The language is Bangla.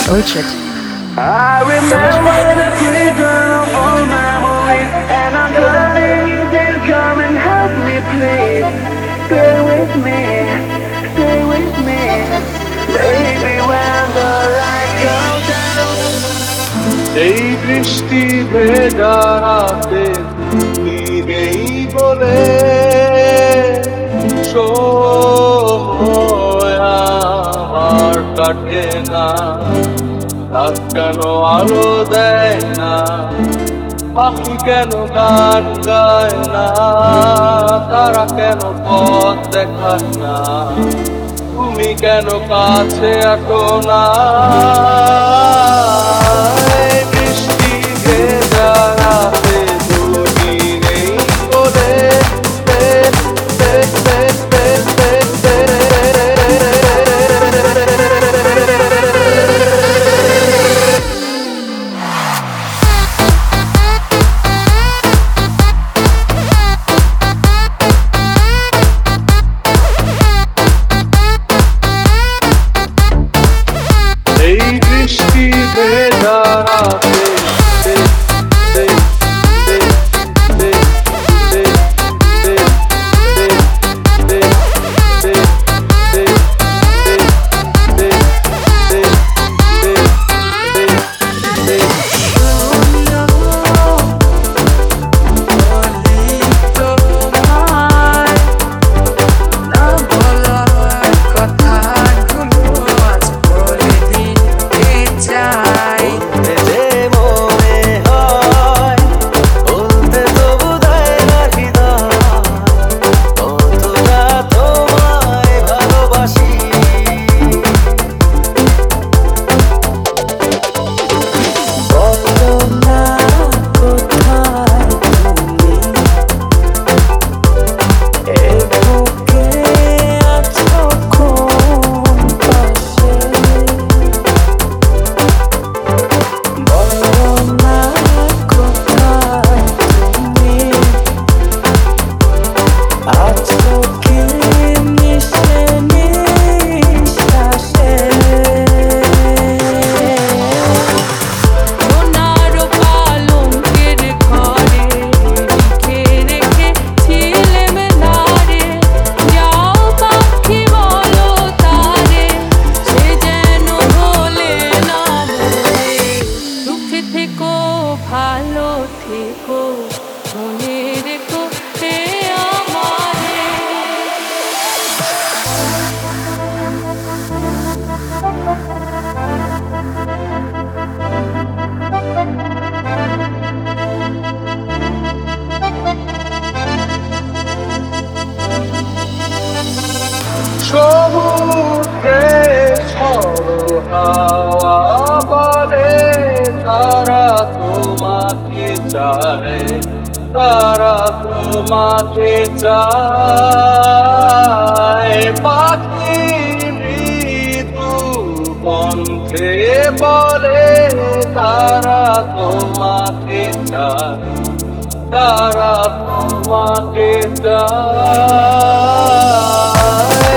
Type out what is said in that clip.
Orchard. I remember the prison of all memories, and I'm dying you did come and help me, please. Stay with me, baby, when the light goes down. এই বৃষ্টি ভেজা রাতে তুমি নেই বলে সময় আমার কাটে না, রাত কেন আলো দেয় না, পাখি কেন গান গায় না, তারা কেন পথ দেখায় না, তুমি কেন কাছে আসো না। এই বৃষ্টি ভেজা রাতে তুমি নেই বলে এই বৃষ্টি ভেজা রাতে ভালো থেকো, মনে রেখো হে আমারে। সমুদ্রে ঝড়ো হাওয়া বলে তারা তোমাকে চায়, তারা তোমাকে চায়, পাখি মৃদু কণ্ঠে বলে তারা তোমাকে চায়, তারা তোমাকে চায়।